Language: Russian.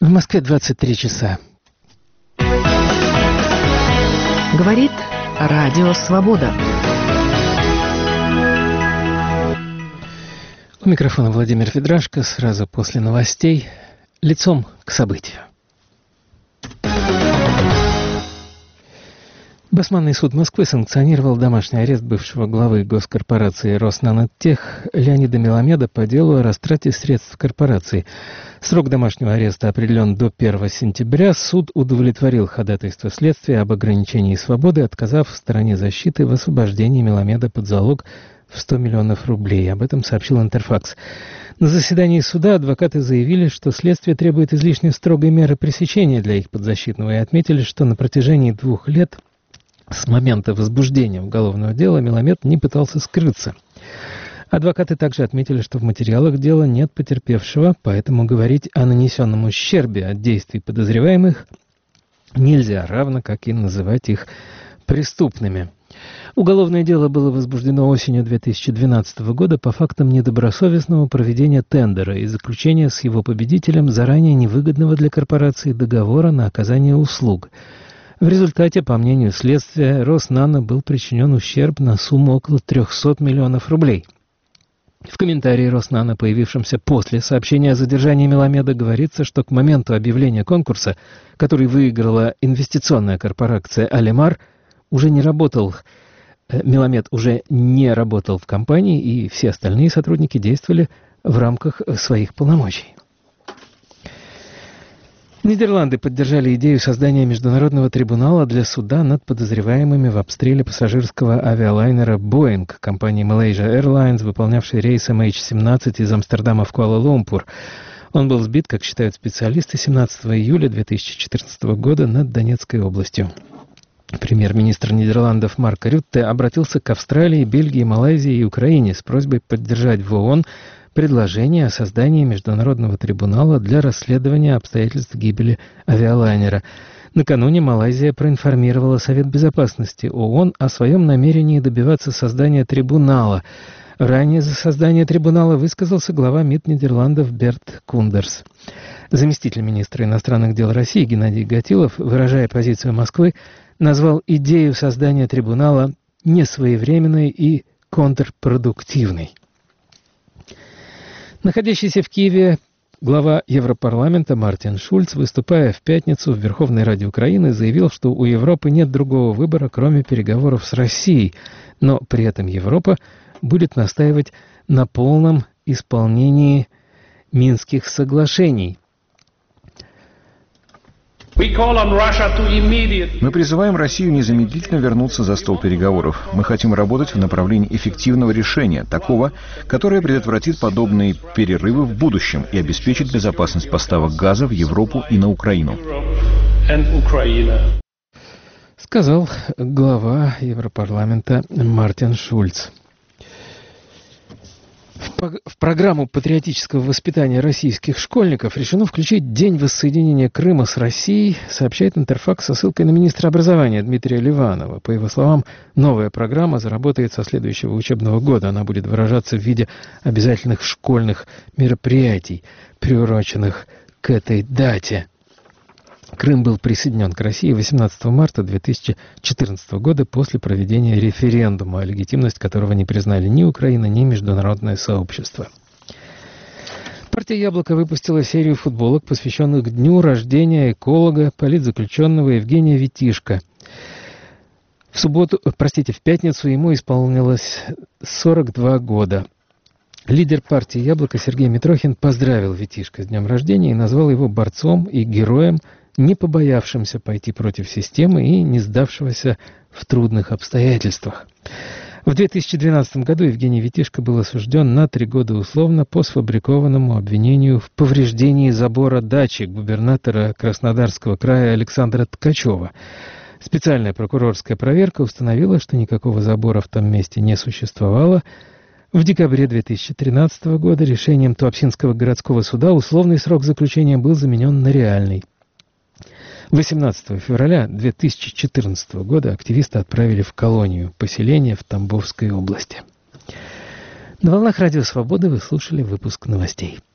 В Москве 23 часа. Говорит Радио Свобода. У микрофона Владимир Федрашко. Сразу после новостей. Лицом к событию. Басманный суд Москвы санкционировал домашний арест бывшего главы госкорпорации «Роснанотех» Леонида Меламеда по делу о растрате средств корпорации. Срок домашнего ареста определен до 1 сентября. Суд удовлетворил ходатайство следствия об ограничении свободы, отказав в стороне защиты в освобождении Меламеда под залог в 100 миллионов рублей. Об этом сообщил Интерфакс. На заседании суда адвокаты заявили, что следствие требует излишне строгой меры пресечения для их подзащитного и отметили, что на протяжении 2 лет с момента возбуждения уголовного дела Меламед не пытался скрыться. Адвокаты также отметили, что в материалах дела нет потерпевшего, поэтому говорить о нанесенном ущербе от действий подозреваемых нельзя, равно как и называть их преступными. Уголовное дело было возбуждено осенью 2012 года по фактам недобросовестного проведения тендера и заключения с его победителем заранее невыгодного для корпорации договора на оказание услуг. В результате, по мнению следствия, Роснано был причинен ущерб на сумму около 300 миллионов рублей. В комментарии Роснано, появившемся после сообщения о задержании Меламеда, говорится, что к моменту объявления конкурса, который выиграла инвестиционная корпорация «Алимар», Меламед уже не работал в компании, и все остальные сотрудники действовали в рамках своих полномочий. Нидерланды поддержали идею создания международного трибунала для суда над подозреваемыми в обстреле пассажирского авиалайнера Boeing компании Malaysia Airlines, выполнявшей рейс MH17 из Амстердама в Куала-Лумпур. Он был сбит, как считают специалисты, 17 июля 2014 года над Донецкой областью. Премьер-министр Нидерландов Марк Рютте обратился к Австралии, Бельгии, Малайзии и Украине с просьбой поддержать в ООН предложение о создании международного трибунала для расследования обстоятельств гибели авиалайнера. Накануне Малайзия проинформировала Совет Безопасности ООН о своем намерении добиваться создания трибунала. Ранее за создание трибунала высказался глава МИД Нидерландов Берт Кундерс. Заместитель министра иностранных дел России Геннадий Гатилов, выражая позицию Москвы, назвал идею создания трибунала несвоевременной и контрпродуктивной. Находящийся в Киеве глава Европарламента Мартин Шульц, выступая в пятницу в Верховной Раде Украины, заявил, что у Европы нет другого выбора, кроме переговоров с Россией, но при этом Европа будет настаивать на полном исполнении Минских соглашений. Мы призываем Россию незамедлительно вернуться за стол переговоров. Мы хотим работать в направлении эффективного решения, такого, которое предотвратит подобные перерывы в будущем и обеспечит безопасность поставок газа в Европу и на Украину. Сказал глава Европарламента Мартин Шульц. В программу патриотического воспитания российских школьников решено включить День воссоединения Крыма с Россией, сообщает Интерфакс со ссылкой на министра образования Дмитрия Ливанова. По его словам, новая программа заработает со следующего учебного года. Она будет выражаться в виде обязательных школьных мероприятий, приуроченных к этой дате. Крым был присоединен к России 18 марта 2014 года после проведения референдума, легитимность которого не признали ни Украина, ни международное сообщество. Партия «Яблоко» выпустила серию футболок, посвященных дню рождения эколога, политзаключенного Евгения Витишко. В пятницу ему исполнилось 42 года. Лидер партии «Яблоко» Сергей Митрохин поздравил Витишко с днем рождения и назвал его борцом и героем, не побоявшимся пойти против системы и не сдавшегося в трудных обстоятельствах. В 2012 году Евгений Витишко был осужден на 3 года условно по сфабрикованному обвинению в повреждении забора дачи губернатора Краснодарского края Александра Ткачева. Специальная прокурорская проверка установила, что никакого забора в том месте не существовало. В декабре 2013 года решением Туапсинского городского суда условный срок заключения был заменен на реальный. 18 февраля 2014 года активисты отправили в колонию поселения в Тамбовской области. На волнах Радио Свободы вы слушали выпуск новостей.